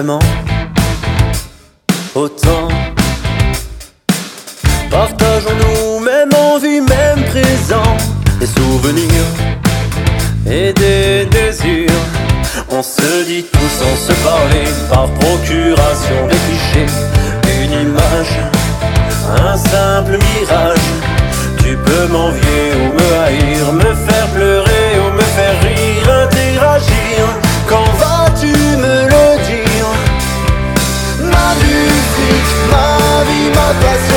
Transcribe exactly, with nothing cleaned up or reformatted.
vraiment autant? Partageons-nous même envie, même présent, des souvenirs et des désirs. On se dit tous sans se parler, par procuration des clichés, une image, un simple mirage. Tu peux m'envier ou me haïr, me faire pleurer ou me faire rire, interagir. Quand vas-tu me le dire? Ma musique, ma vie, ma passion.